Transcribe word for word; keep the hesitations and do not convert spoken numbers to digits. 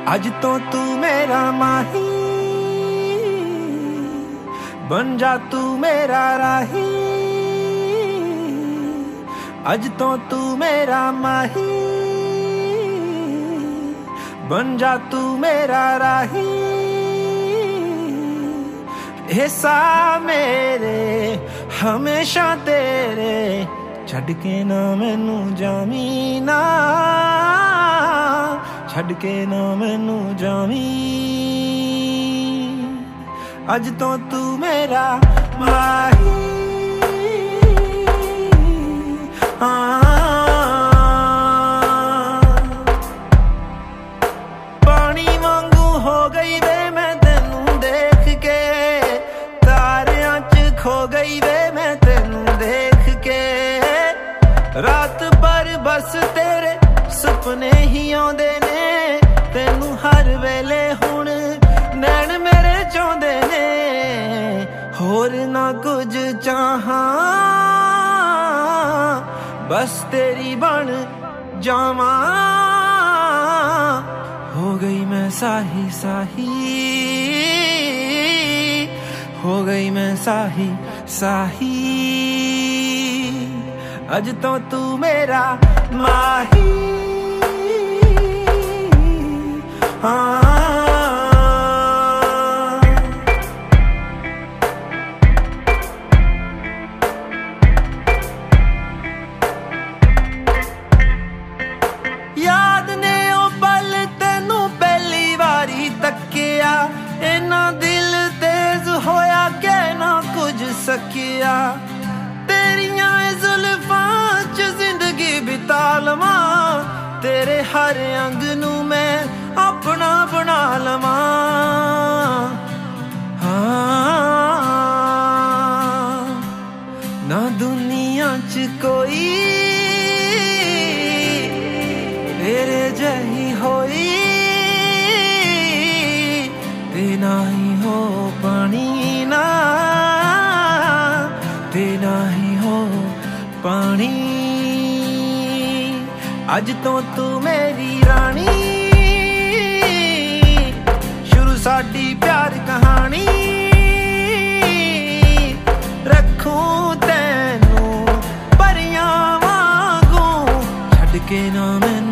ਅੱਜ ਤੋਂ ਤੂੰ ਮੇਰਾ ਮਾਹੀ ਬਣ ਜਾ, ਤੂੰ ਮੇਰਾ ਰਾਹੀ। ਅੱਜ ਤੋਂ ਤੂੰ ਮੇਰਾ ਮਾਹੀ ਬਣ ਜਾ, ਤੂੰ ਮੇਰਾ ਰਾਹੀ। ਇਹ ਸਾਹ ਮੇਰੇ ਹਮੇਸ਼ਾ ਤੇਰੇ, ਛੱਡ ਕੇ ਨਾ ਮੈਨੂੰ ਜਾਵੀਂ ਨਾ, ਛੱਡ ਕੇ ਨਾ ਮੈਨੂੰ ਜਾਵੀਂ। ਅੱਜ ਤੋਂ ਤੂੰ ਮੇਰਾ ਮਾਹੀ ਹਾਂ। ਪਾਣੀ ਵਾਂਗੂ ਹੋ ਗਈ ਵੇ ਮੈਂ ਤੈਨੂੰ ਦੇਖ ਕੇ, ਤਾਰਿਆਂ 'ਚ ਖੋ ਗਈ ਵੇ ਮੈਂ ਤੈਨੂੰ ਦੇਖ ਕੇ। ਰਾਤ ਭਰ ਬਸ ਤੇਰੇ ਸੁਪਨੇ ਹੀ ਆਉਂਦੇ ਨੇ, ਤੈਨੂੰ ਹਰ ਵੇਲੇ ਹੁਣ ਨੈਣ ਮੇਰੇ ਚਾਹੁੰਦੇ ਨੇ। ਹੋਰ ਨਾ ਕੁਝ ਚਾਹਾਂ, ਬਸ ਤੇਰੀ ਬਣ ਜਾਵਾਂ। ਹੋ ਗਈ ਮੈਂ ਸਾਹੀ ਸਾਹੀ, ਹੋ ਗਈ ਮੈਂ ਸਾਹੀ ਸਾਹੀ। ਅੱਜ ਤੋਂ ਤੂੰ ਮੇਰਾ ਮਾਹੀ ਹਾਂ। ਯਾਦ ਨੇ ਉਹ ਪਲ ਤੈਨੂੰ ਪਹਿਲੀ ਵਾਰੀ ਤੱਕਿਆ, ਇੰਨਾ ਦਿਲ ਤੇਜ਼ ਹੋਇਆ ਕਿ ਨਾ ਕੁਝ ਸਕਿਆ। ਤੇਰੀਆਂ ਜ਼ੁਲਫਾਂ 'ਚ ਜ਼ਿੰਦਗੀ ਬਿਤਾ ਲਵਾਂ, ਤੇਰੇ ਹਰ ਅੰਗ ਨੂੰ ਮੈਂ ਆਪਣਾ ਬਣਾ ਲਵਾਂ। ਹਾਂ ਨਾ ਦੁਨੀਆ 'ਚ ਕੋਈ ਤੇਰੇ ਜਿਹੀ ਹੋਈ, ਤੇ ਨਾ ਹੀ ਹੋ ਪਾਣੀ ਨਾ, ਤੇ ਨਾ ਹੀ ਹੋ ਪਾਣੀ। ਅੱਜ ਤੋਂ ਤੂੰ ਮੇਰੀ ਰਾਣੀ, ਸ਼ੁਰੂ ਸਾਡੀ ਪਿਆਰ ਕਹਾਣੀ। ਰੱਖੂੰ ਤੈਨੂੰ ਪਰੀਆਂ ਵਾਂਗੂ, ਛੱਡ ਕੇ ਨਾ ਮੈਨੂੰ